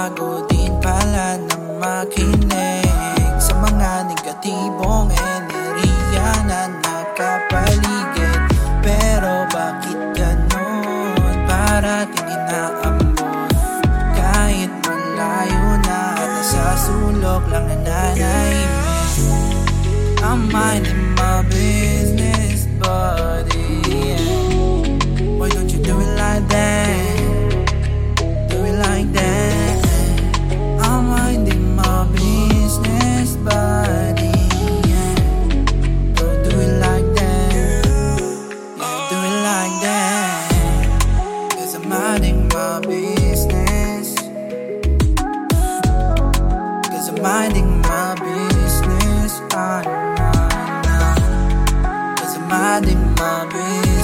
bago din pala na makinig sa mga negatibong enerhiya na nakapaligid. Pero bakit ganon? Para't hindi naambon kahit malayo na at nasa sulok lang nananahimik. I'm minding my business, buddy, yeah. Why don't you do it like that? Do it like that. I'm minding my business, buddy, yeah. Don't do it like that. Yeah, do it like that. 'Cause I'm minding my business. 'Cause I'm minding my business. Cause I'm minding my business.